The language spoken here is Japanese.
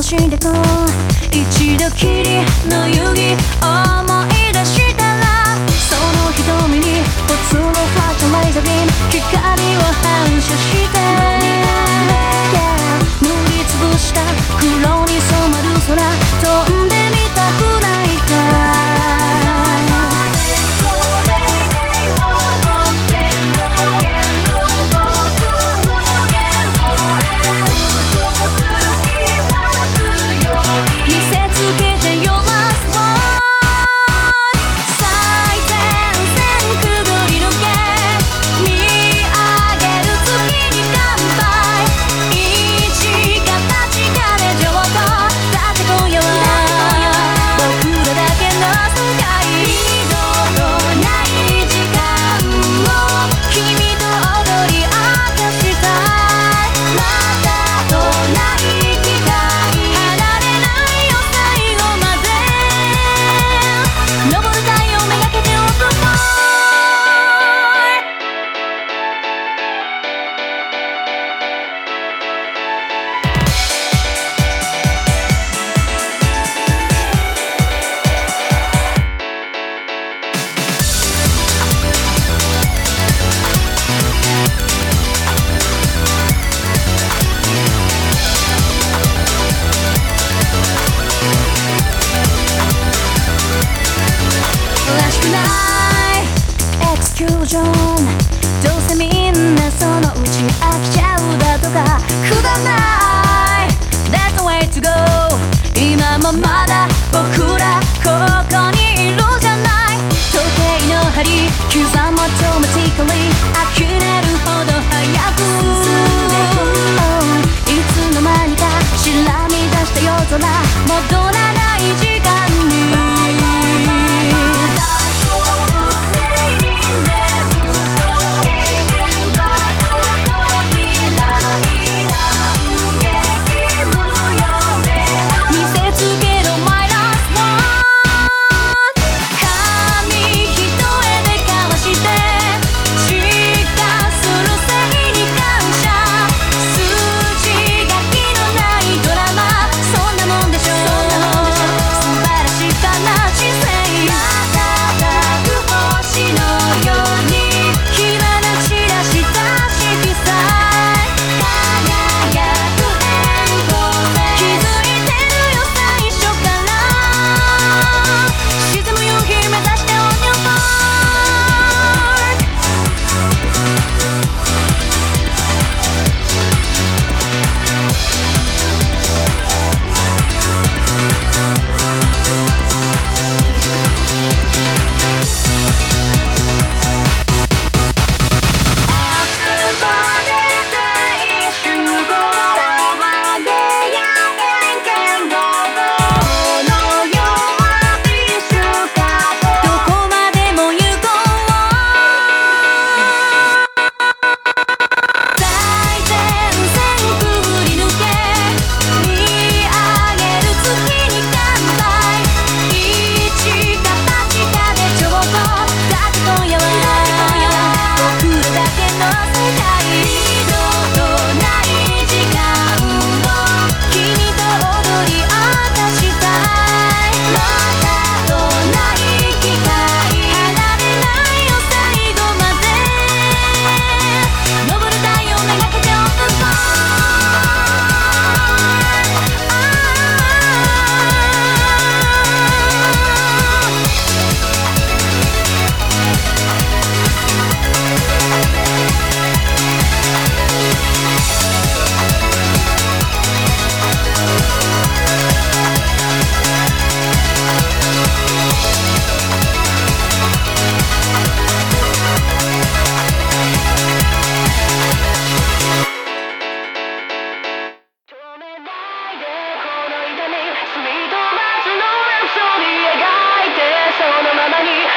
してこう一度きりの遊戯思い出したらその瞳にポツンとフラッシュライザービーム光を反射して塗りつぶした黒に染まる空飛んでみたくないか見せつけてよ Last one 最前線くぐり抜け見上げる月に乾杯一か八かで上等だって今夜は僕らだけの世界二度とない時間を君と踊り明かしたいまたとない機会離れないよ最後まで昇る太陽めがけて Open Fireらしくないエクスキュージョンどうせみんなそのうち飽きちゃうだとかくだらない That's the way to go 今もまだ僕らここにいるじゃない時計の針刻む automatically 呆れるほど早くいつの間にかしらみ出した夜空戻らない時間に見せつけろ My last one 紙一重で交わして進化する正に感謝筋書きのないドラマそんなもんでしょ素晴らしい話せ瞬く星のように火花散らした色彩輝く円光線気づいてるよ最初から沈む夕日目指して On your mark止めないでこの痛み